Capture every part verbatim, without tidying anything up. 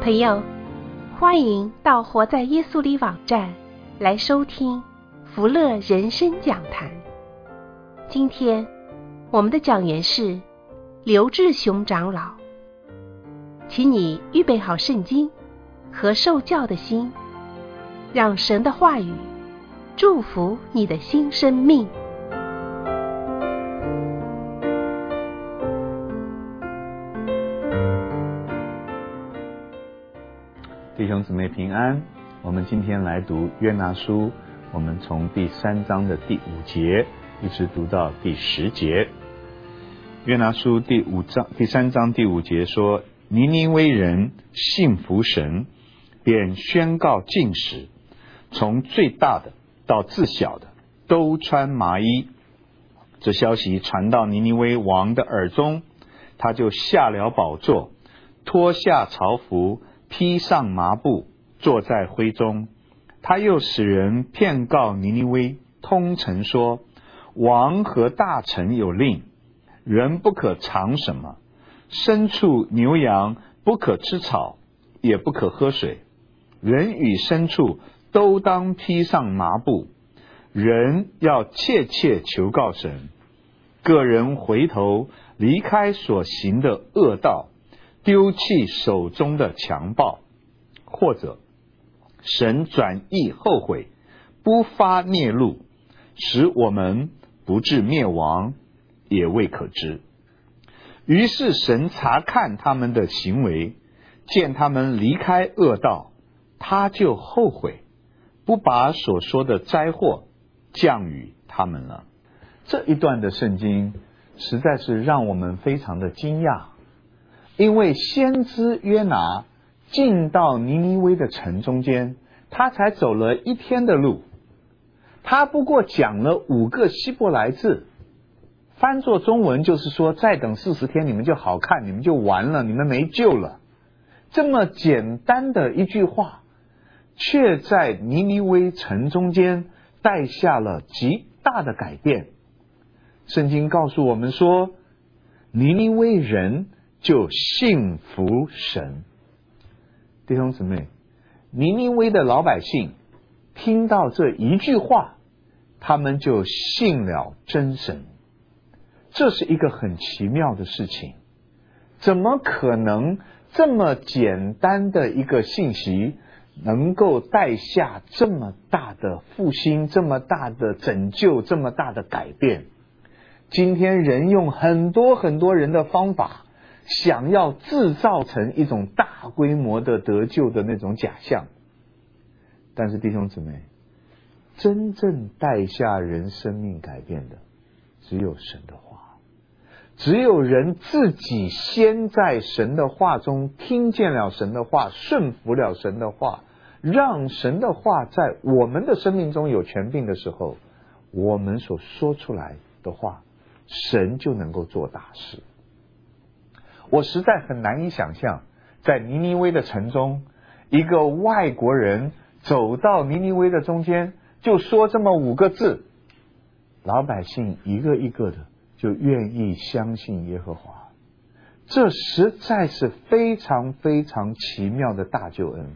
朋友，欢迎到活在耶稣里网站来收听福乐人生讲坛。今天我们的讲员是刘志雄长老，请你预备好圣经和受教的心，让神的话语祝福你的新生命。 弟兄姊妹平安，我们今天来读约拿书，我们从第三章的第五节一直读到第十节。约拿书第五章第三章第五节说，尼尼微人信服神，便宣告禁食，从最大的到自小的都穿麻衣。这消息传到尼尼微王的耳中，他就下了宝座，脱下朝服，披上麻布，坐在灰中。他又使人骗告尼尼微通城说，王和大臣有令，人不可尝什么，牲畜牛羊不可吃草，也不可喝水，人与牲畜都当披上麻布。人要切切求告神，个人回头离开所行的恶道，丢弃手中的强暴，或者神转意后悔，不发孽怒，使我们不致灭亡，也未可知。于是神察看他们的行为，见他们离开恶道，他就后悔，不把所说的灾祸降与他们了。这一段的圣经实在是让我们非常的惊讶，因为先知约拿进到尼尼微的城中间，他才走了一天的路，他不过讲了五个希伯来字，翻作中文就是说，再等四十天你们就好看，你们就完了，你们没救了。这么简单的一句话，却在尼尼微城中间带下了极大的改变。圣经告诉我们说，尼尼微人就信服神。弟兄姊妹，尼尼微的老百姓听到这一句话，他们就信了真神。这是一个很奇妙的事情，怎么可能这么简单的一个信息能够带下这么大的复兴，这么大的拯救，这么大的改变？今天人用很多很多人的方法，想要制造成一种大规模的得救的那种假象。但是弟兄姊妹，真正带下人生命改变的只有神的话，只有人自己先在神的话中听见了神的话，顺服了神的话，让神的话在我们的生命中有权柄的时候，我们所说出来的话，神就能够做大事。我实在很难以想象，在尼尼微的城中，一个外国人走到尼尼微的中间，就说这么五个字，老百姓一个一个的就愿意相信耶和华。这实在是非常非常奇妙的大救恩。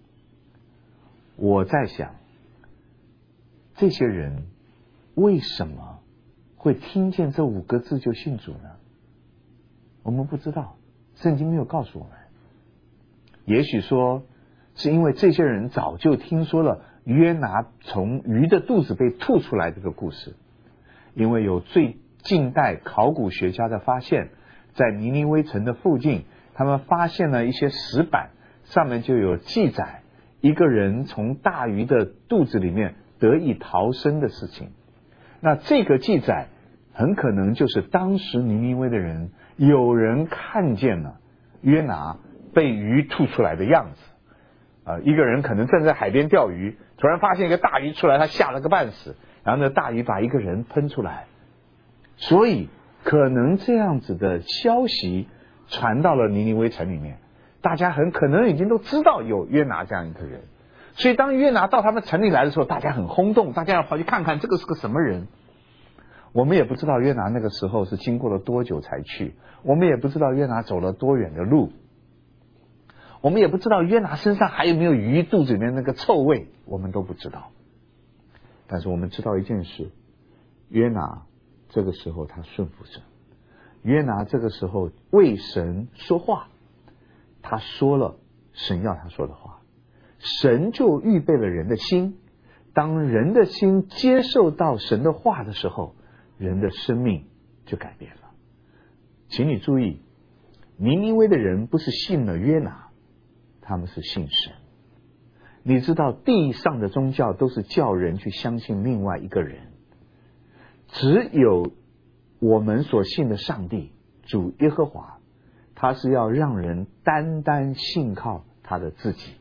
我在想，这些人为什么会听见这五个字就信主呢？我们不知道，圣经没有告诉我们。也许说是因为这些人早就听说了约拿从鱼的肚子被吐出来这个故事，因为有最近代考古学家的发现，在尼尼微城的附近，他们发现了一些石板，上面就有记载一个人从大鱼的肚子里面得以逃生的事情。那这个记载很可能就是当时尼尼微的人有人看见了约拿被鱼吐出来的样子。呃，一个人可能正在海边钓鱼，突然发现一个大鱼出来，他吓了个半死，然后那大鱼把一个人喷出来。所以可能这样子的消息传到了尼尼微城里面，大家很可能已经都知道有约拿这样一个人。所以当约拿到他们城里来的时候，大家很轰动，大家要跑去看看这个是个什么人。我们也不知道约拿那个时候是经过了多久才去，我们也不知道约拿走了多远的路。 我们也不知道约拿身上还有没有鱼肚子里面那个臭味，我们都不知道。但是我们知道一件事，约拿这个时候他顺服神，约拿这个时候为神说话，他说了神要他说的话，神就预备了人的心，当人的心接受到神的话的时候，人的生命就改变了。请你注意，尼尼微的人不是信了约拿，他们是信神。你知道地上的宗教都是叫人去相信另外一个人，只有我们所信的上帝主耶和华，他是要让人单单信靠他的自己。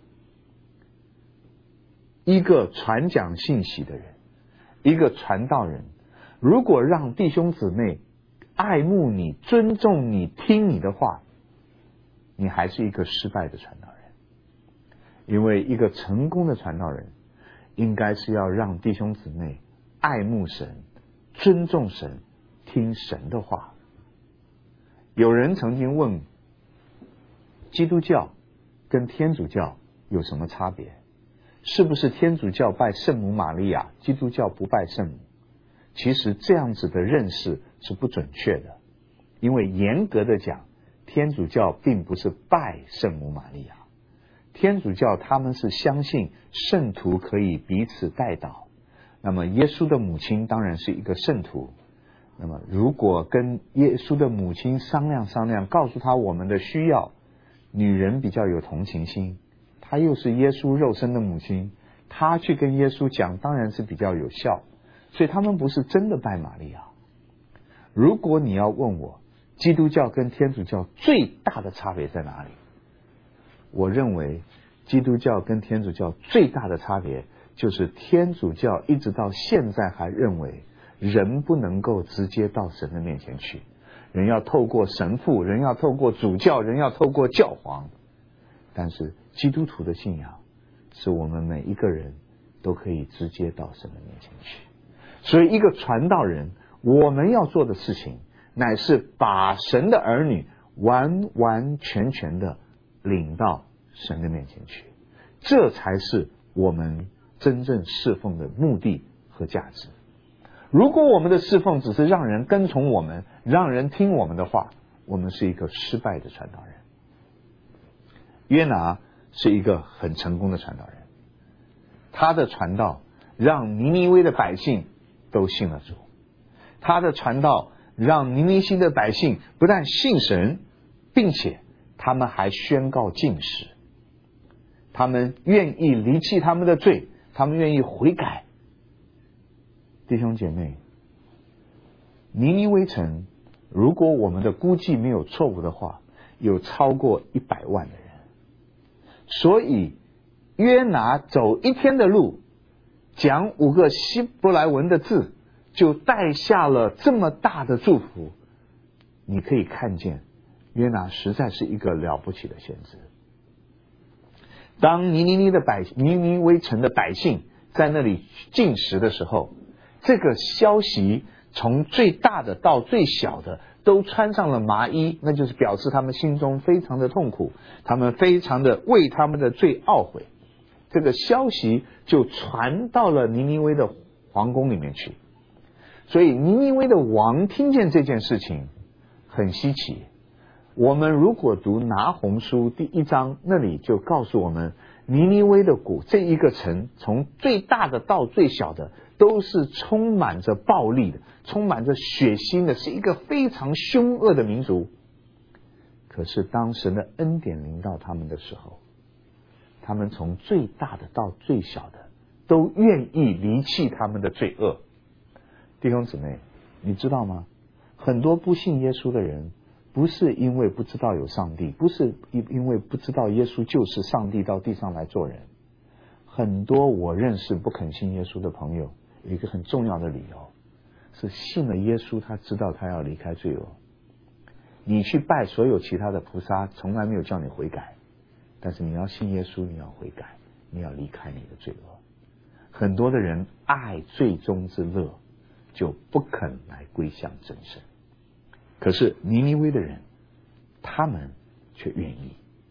一个传讲信息的人，一个传道人，如果让弟兄姊妹爱慕你、尊重你、听你的话，你还是一个失败的传道人。因为一个成功的传道人应该是要让弟兄姊妹爱慕神、尊重神、听神的话。有人曾经问，基督教跟天主教有什么差别？是不是天主教拜圣母玛利亚，基督教不拜圣母？其实这样子的认识是不准确的，因为严格的讲，天主教并不是拜圣母玛利亚，天主教他们是相信圣徒可以彼此代祷，那么耶稣的母亲当然是一个圣徒，那么如果跟耶稣的母亲商量商量，告诉他我们的需要，女人比较有同情心，她又是耶稣肉身的母亲，她去跟耶稣讲当然是比较有效，所以他们不是真的拜玛利亚。如果你要问我基督教跟天主教最大的差别在哪里，我认为基督教跟天主教最大的差别就是天主教一直到现在还认为人不能够直接到神的面前去，人要透过神父，人要透过主教，人要透过教皇。但是基督徒的信仰是我们每一个人都可以直接到神的面前去。所以一个传道人，我们要做的事情乃是把神的儿女完完全全的领到神的面前去，这才是我们真正侍奉的目的和价值。如果我们的侍奉只是让人跟从我们，让人听我们的话，我们是一个失败的传道人。约拿是一个很成功的传道人，他的传道让尼尼微的百姓都信了主，他的传道让尼尼微的百姓不但信神，并且他们还宣告禁食，他们愿意离弃他们的罪，他们愿意悔改。弟兄姐妹，尼尼微城如果我们的估计没有错误的话，有超过一百万的人，所以约拿走一天的路，讲五个希伯来文的字，就带下了这么大的祝福。你可以看见约拿实在是一个了不起的先知。当尼尼微的百尼尼微城的百姓在那里禁食的时候，这个消息从最大的到最小的都穿上了麻衣，那就是表示他们心中非常的痛苦，他们非常的为他们的罪懊悔。这个消息就传到了尼尼微的皇宫里面去，所以尼尼微的王听见这件事情很稀奇。我们如果读拿鸿书第一章，那里就告诉我们，尼尼微的谷这一个城，从最大的到最小的都是充满着暴力的，充满着血腥的，是一个非常凶恶的民族。可是当神的恩典临到他们的时候，他们从最大的到最小的都愿意离弃他们的罪恶。弟兄姊妹，你知道吗？很多不信耶稣的人，不是因为不知道有上帝，不是因为不知道耶稣就是上帝到地上来做人。很多我认识不肯信耶稣的朋友，有一个很重要的理由，是信了耶稣，他知道他要离开罪恶。你去拜所有其他的菩萨，从来没有叫你悔改，但是你要信耶稣，你要悔改，你要离开你的罪恶。很多的人爱罪中之乐，就不肯来归向真神。可是尼尼微的人，他们却愿意，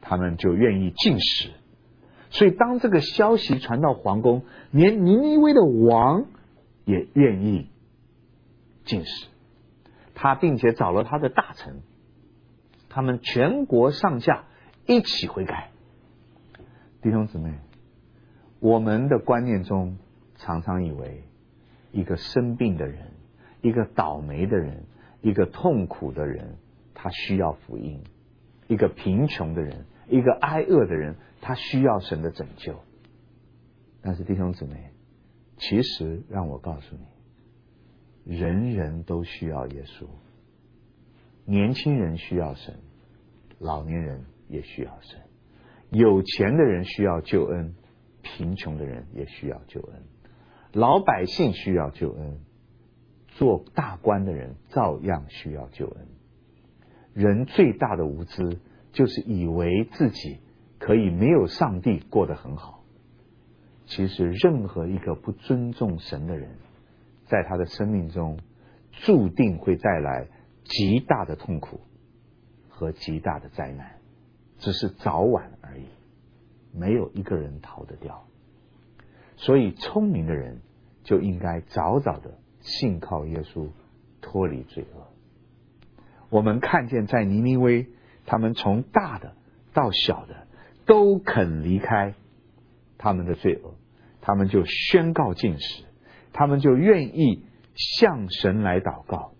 他们就愿意禁食。所以当这个消息传到皇宫，连尼尼微的王也愿意禁食，他并且找了他的大臣，他们全国上下一起悔改。弟兄姊妹，我们的观念中常常以为一个生病的人，一个倒霉的人，一个痛苦的人，他需要福音；一个贫穷的人，一个挨饿的人，他需要神的拯救。但是弟兄姊妹，其实让我告诉你，人人都需要耶稣。年轻人需要神，老年人也需要神，有钱的人需要救恩，贫穷的人也需要救恩，老百姓需要救恩，做大官的人照样需要救恩。人最大的无知就是以为自己可以没有上帝过得很好。其实任何一个不尊重神的人，在他的生命中注定会带来极大的痛苦和极大的灾难，只是早晚而已，没有一个人逃得掉。所以聪明的人就应该早早的信靠耶稣，脱离罪恶。我们看见在尼尼微，他们从大的到小的都肯离开他们的罪恶，他们就宣告禁食，他们就愿意向神来祷告。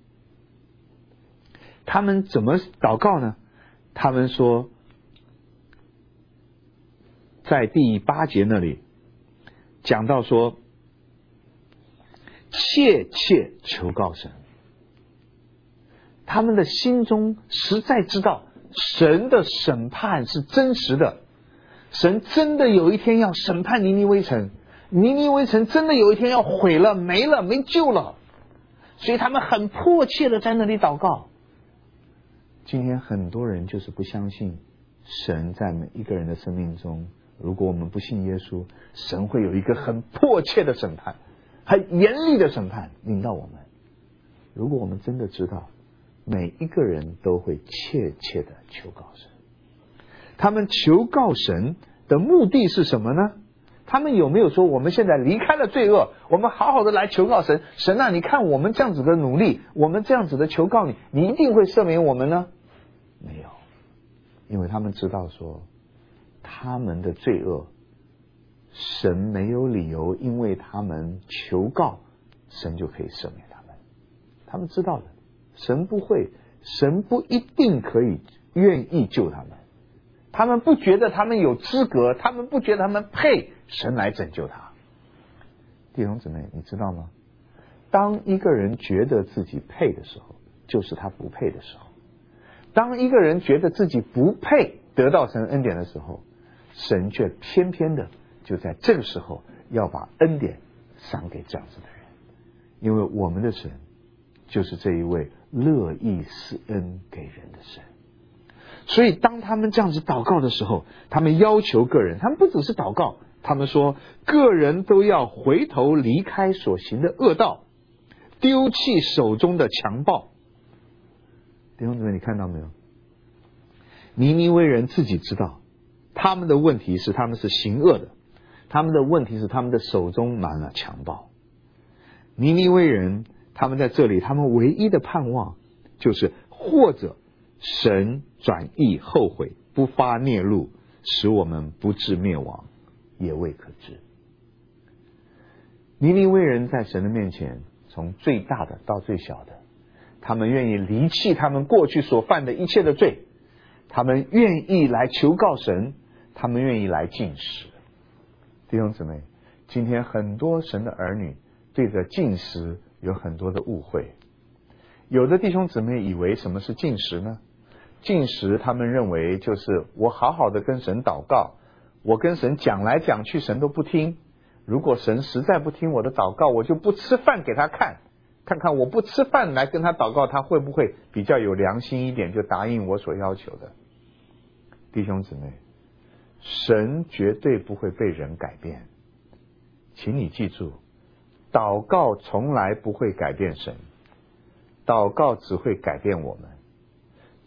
他们怎么祷告呢？他们说，在第八节那里讲到说，切切求告神。他们的心中实在知道神的审判是真实的，神真的有一天要审判尼尼微城，尼尼微城真的有一天要毁了，没了，没救了。所以他们很迫切的在那里祷告。今天很多人就是不相信神在每一个人的生命中，如果我们不信耶稣，神会有一个很迫切的审判，很严厉的审判临到我们。如果我们真的知道每一个人都会切切的求告神，他们求告神的目的是什么呢？他们有没有说我们现在离开了罪恶，我们好好的来求告神，神啊，你看我们这样子的努力，我们这样子的求告你，你一定会赦免我们呢？没有，因为他们知道说他们的罪恶，神没有理由因为他们求告神就可以赦免他们。他们知道的，神不会，神不一定可以愿意救他们，他们不觉得他们有资格，他们不觉得他们配神来拯救他。弟兄姊妹，你知道吗？当一个人觉得自己配的时候，就是他不配的时候。当一个人觉得自己不配得到神恩典的时候，神却偏偏的就在这个时候要把恩典赏给这样子的人。因为我们的神就是这一位乐意施恩给人的神。所以当他们这样子祷告的时候，他们要求个人，他们不只是祷告，他们说个人都要回头离开所行的恶道，丢弃手中的强暴。弟兄姊妹，你看到没有？尼尼微人自己知道他们的问题是他们是行恶的，他们的问题是他们的手中满了强暴。尼尼微人他们在这里，他们唯一的盼望就是或者神转意后悔，不发孽怒，使我们不致灭亡，也未可知。尼尼微人在神的面前，从最大的到最小的，他们愿意离弃他们过去所犯的一切的罪，他们愿意来求告神，他们愿意来禁食。弟兄姊妹，今天很多神的儿女对着禁食有很多的误会。有的弟兄姊妹以为什么是禁食呢？禁食他们认为就是我好好的跟神祷告，我跟神讲来讲去神都不听，如果神实在不听我的祷告，我就不吃饭给他看，看看我不吃饭来跟他祷告，他会不会比较有良心一点，就答应我所要求的。弟兄姊妹，神绝对不会被人改变，请你记住，祷告从来不会改变神，祷告只会改变我们。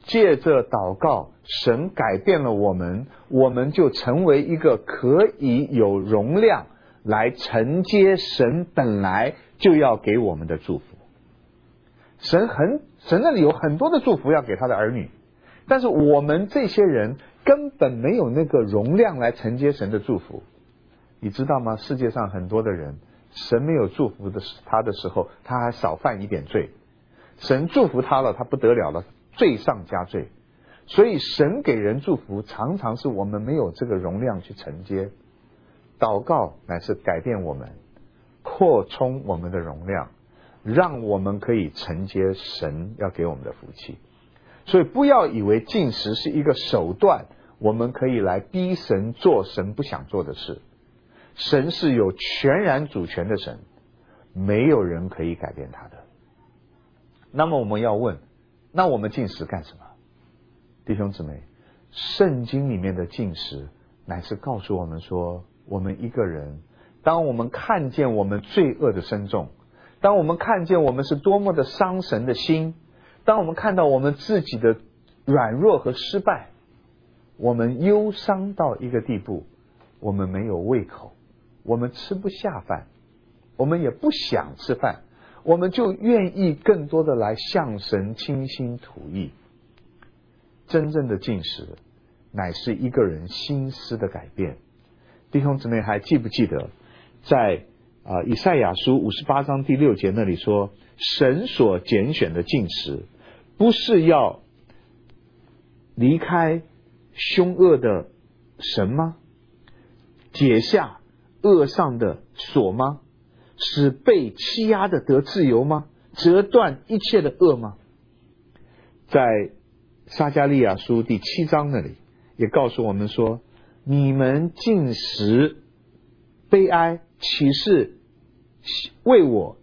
借着祷告，神改变了我们，我们就成为一个可以有容量来承接神本来就要给我们的祝福。神很神那里有很多的祝福要给他的儿女，但是我们这些人根本没有那个容量来承接神的祝福。你知道吗？世界上很多的人，神没有祝福的他的时候，他还少犯一点罪；神祝福他了，他不得了了，罪上加罪。所以神给人祝福，常常是我们没有这个容量去承接。祷告乃是改变我们，扩充我们的容量，让我们可以承接神要给我们的福气。所以不要以为禁食是一个手段，我们可以来逼神做神不想做的事。神是有全然主权的神，没有人可以改变他的。那么我们要问，那我们禁食干什么？弟兄姊妹，圣经里面的禁食乃是告诉我们说，我们一个人，当我们看见我们罪恶的深重，当我们看见我们是多么的伤神的心，当我们看到我们自己的软弱和失败，我们忧伤到一个地步，我们没有胃口，我们吃不下饭，我们也不想吃饭，我们就愿意更多的来向神倾心吐意。真正的禁食乃是一个人心思的改变。弟兄姊妹还记不记得在啊、呃、以赛亚书五十八章第六节那里说，神所拣选的禁食不是要离开凶恶的神吗？解下恶上的锁吗？使被欺压的得自由吗？折断一切的恶吗？在撒迦利亚书第七章那里也告诉我们说，你们禁食悲哀，岂是为我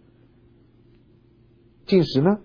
禁食呢？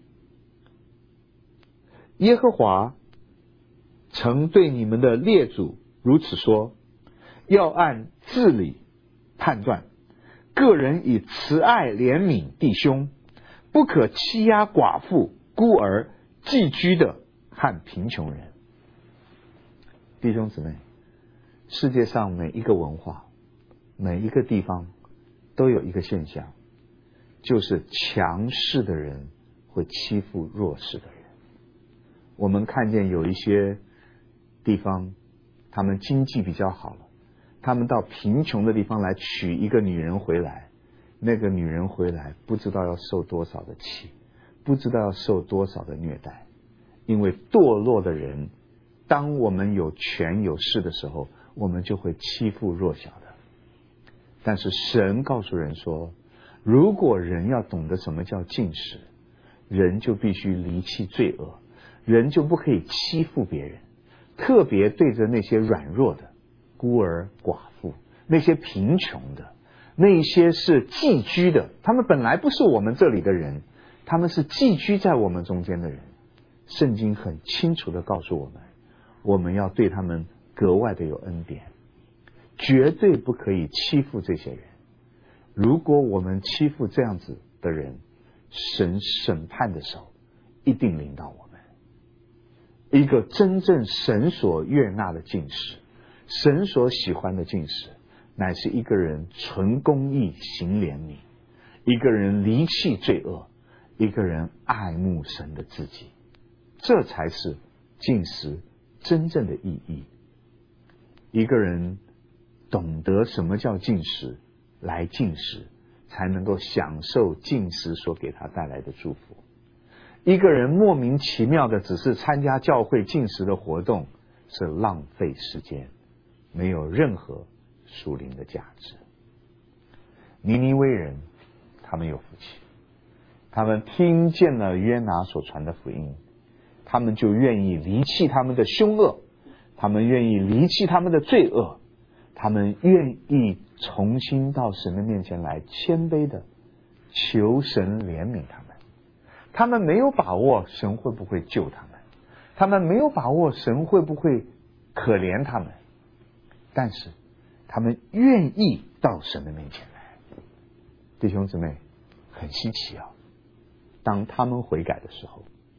耶和华曾对你们的列祖如此说，要按治理判断，个人以慈爱怜悯弟兄，不可欺压寡妇、孤儿、寄居的和贫穷人。弟兄姊妹，世界上每一个文化，每一个地方都有一个现象，就是强势的人会欺负弱势的人。我们看见有一些地方，他们经济比较好了，他们到贫穷的地方来娶一个女人回来，那个女人回来不知道要受多少的气，不知道要受多少的虐待。因为堕落的人，当我们有权有势的时候，我们就会欺负弱小的。但是神告诉人说，如果人要懂得什么叫禁食，人就必须离弃罪恶，人就不可以欺负别人，特别对着那些软弱的孤儿寡妇，那些贫穷的，那些是寄居的，他们本来不是我们这里的人，他们是寄居在我们中间的人。圣经很清楚地告诉我们，我们要对他们格外的有恩典，绝对不可以欺负这些人。如果我们欺负这样子的人，神审判的手一定临到我们。一个真正神所悦纳的禁食，神所喜欢的禁食，乃是一个人存公义行怜悯，一个人离弃罪恶，一个人爱慕神的自己。这才是禁食真正的意义。一个人懂得什么叫禁食，来禁食，才能够享受禁食所给他带来的祝福。一个人莫名其妙的只是参加教会禁食的活动，是浪费时间，没有任何属灵的价值。尼尼微人他们有福气，他们听见了约拿所传的福音，他们就愿意离弃他们的凶恶，他们愿意离弃他们的罪恶，他们愿意重新到神的面前来谦卑的求神怜悯他们。他们没有把握神会不会救他们，他们没有把握神会不会可怜他们，但是他们愿意到神的面前来。弟兄姊妹，很稀奇啊！当他们悔改的时候，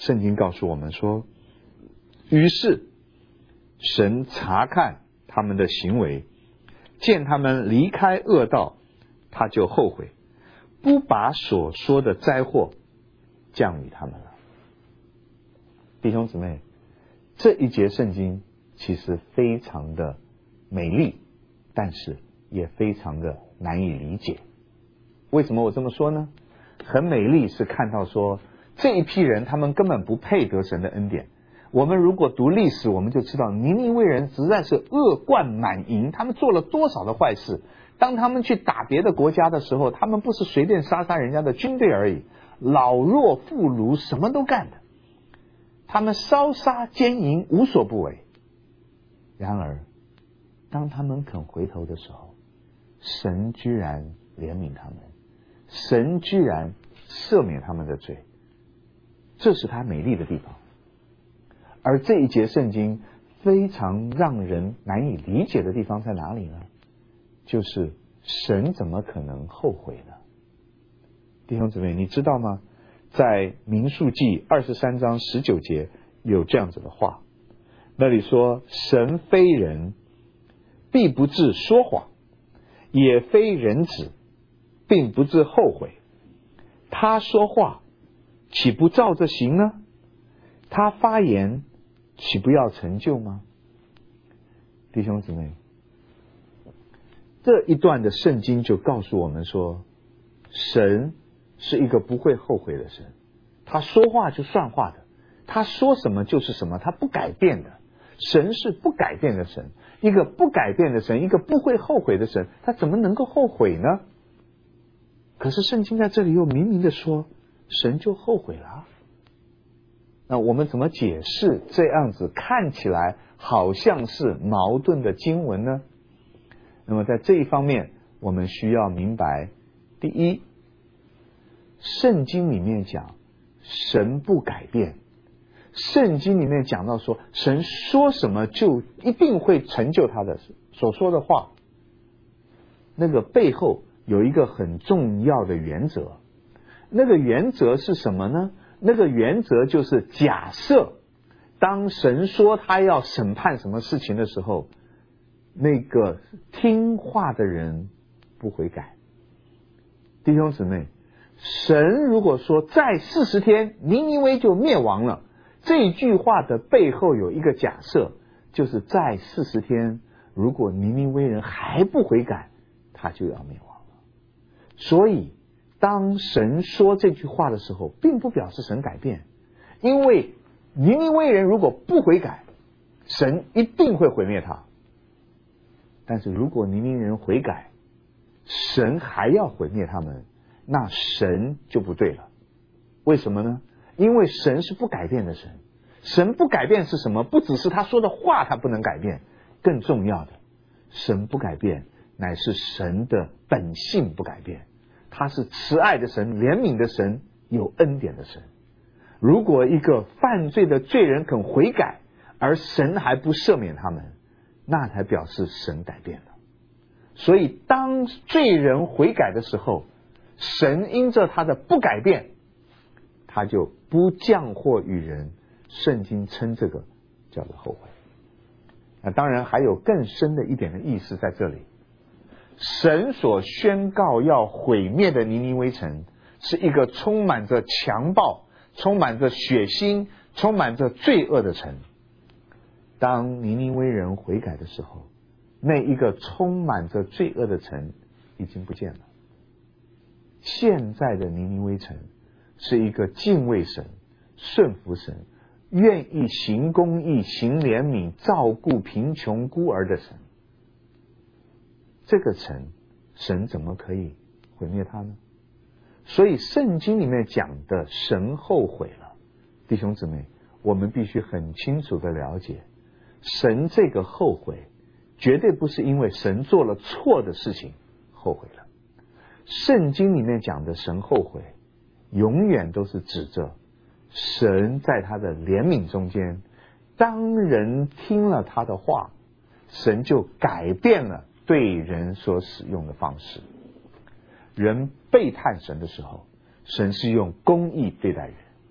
圣经告诉我们说，于是神察看他们的行为，见他们离开恶道，他就后悔，不把所说的灾祸降于他们了。弟兄姊妹，这一节圣经其实非常的美丽，但是也非常的难以理解。为什么我这么说呢？很美丽是看到说这一批人他们根本不配得神的恩典。我们如果读历史，我们就知道尼尼微人实在是恶贯满盈，他们做了多少的坏事。当他们去打别的国家的时候，他们不是随便杀杀人家的军队而已，老弱妇孺什么都干的，他们烧杀奸淫无所不为。然而当他们肯回头的时候，神居然怜悯他们，神居然赦免他们的罪，这是他美丽的地方。而这一节圣经非常让人难以理解的地方在哪里呢？就是神怎么可能后悔呢？弟兄姊妹，你知道吗？在民数记二十三章十九节有这样子的话，那里说，神非人，必不致说谎，也非人子，并不致后悔。他说话，岂不照着行呢？他发言，岂不要成就吗？弟兄姊妹，这一段的圣经就告诉我们说，神是一个不会后悔的神，他说话就算话的，他说什么就是什么，他不改变的。神是不改变的神，一个不改变的神，一个不会后悔的神，他怎么能够后悔呢？可是圣经在这里又明明的说，神就后悔了。那我们怎么解释这样子看起来好像是矛盾的经文呢？那么在这一方面，我们需要明白，第一，圣经里面讲神不改变，圣经里面讲到说神说什么就一定会成就他的所说的话，那个背后有一个很重要的原则。那个原则是什么呢？那个原则就是假设当神说他要审判什么事情的时候，那个听话的人不悔改。弟兄姊妹，神如果说在四十天尼尼微就灭亡了，这句话的背后有一个假设，就是在四十天如果尼尼微人还不悔改，他就要灭亡了。所以当神说这句话的时候，并不表示神改变，因为尼尼微人如果不悔改，神一定会毁灭他。但是如果尼尼微人悔改，神还要毁灭他们，那神就不对了。为什么呢？因为神是不改变的神。神不改变是什么？不只是他说的话他不能改变，更重要的，神不改变乃是神的本性不改变。他是慈爱的神，怜悯的神，有恩典的神。如果一个犯罪的罪人肯悔改，而神还不赦免他们，那才表示神改变了。所以当罪人悔改的时候，神因着他的不改变，他就不降祸于人。圣经称这个叫做后悔。那当然还有更深的一点的意思在这里。神所宣告要毁灭的尼尼微城，是一个充满着强暴、充满着血腥、充满着罪恶的城。当尼尼微人悔改的时候，那一个充满着罪恶的城已经不见了。现在的尼尼微城是一个敬畏神、顺服神、愿意行公义、行怜悯、照顾贫穷孤儿的神。这个城，神怎么可以毁灭他呢？所以圣经里面讲的神后悔了，弟兄姊妹，我们必须很清楚的了解，神这个后悔绝对不是因为神做了错的事情后悔了。圣经里面讲的神后悔，永远都是指着神在他的怜悯中间，当人听了他的话，神就改变了对人所使用的方式。人背叛神的时候，神是用公义对待人；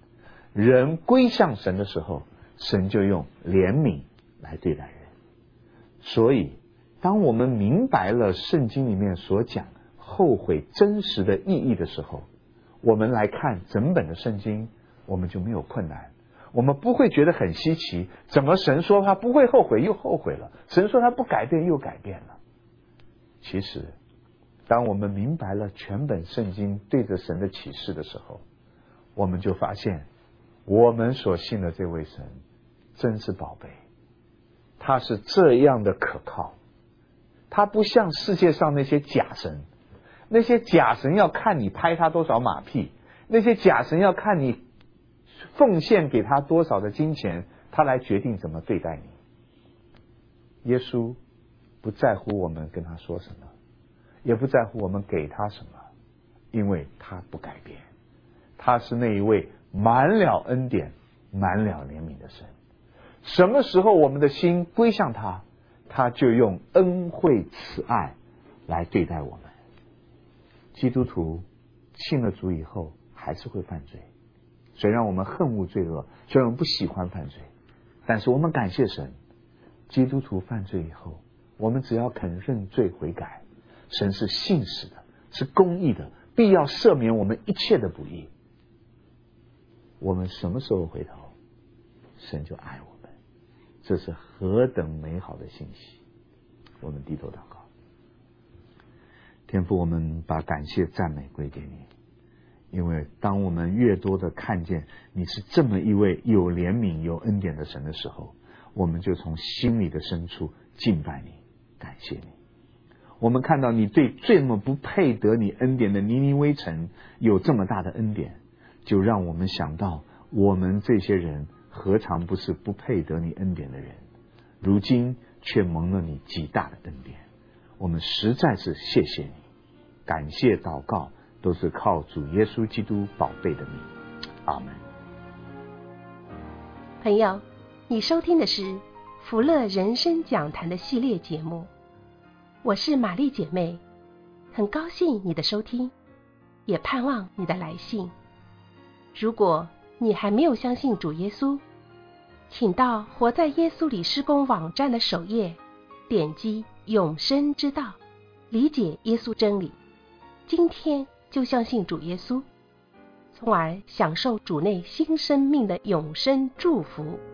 人归向神的时候，神就用怜悯来对待人。所以当我们明白了圣经里面所讲后悔真实的意义的时候，我们来看整本的圣经，我们就没有困难，我们不会觉得很稀奇，怎么神说他不会后悔又后悔了，神说他不改变又改变了。其实当我们明白了全本圣经对着神的启示的时候，我们就发现我们所信的这位神真是宝贝，他是这样的可靠，他不像世界上那些假神，那些假神要看你拍他多少马屁，那些假神要看你奉献给他多少的金钱，他来决定怎么对待你。耶稣不在乎我们跟他说什么，也不在乎我们给他什么，因为他不改变，他是那一位满了恩典满了怜悯的神。什么时候我们的心归向他，他就用恩惠慈爱来对待我们。基督徒信了主以后还是会犯罪，虽然我们恨恶罪恶，虽然我们不喜欢犯罪，但是我们感谢神，基督徒犯罪以后，我们只要肯认罪悔改，神是信实的，是公义的，必要赦免我们一切的不义。我们什么时候回头，神就爱我们，这是何等美好的信息。我们低头祷告。天父，我们把感谢赞美归给你，因为当我们越多的看见你是这么一位有怜悯有恩典的神的时候，我们就从心里的深处敬拜你，感谢你。我们看到你对这么不配得你恩典的尼尼微城有这么大的恩典，就让我们想到我们这些人何尝不是不配得你恩典的人，如今却蒙了你极大的恩典。我们实在是谢谢你，感谢祷告都是靠主耶稣基督宝贝的名，阿门。 朋友，你收听的是福乐人生讲坛的系列节目，我是玛丽姐妹，很高兴你的收听，也盼望你的来信。如果你还没有相信主耶稣，请到活在耶稣里施工网站的首页，点击永生之道，理解耶稣真理，今天就相信主耶稣，从而享受主内新生命的永生祝福。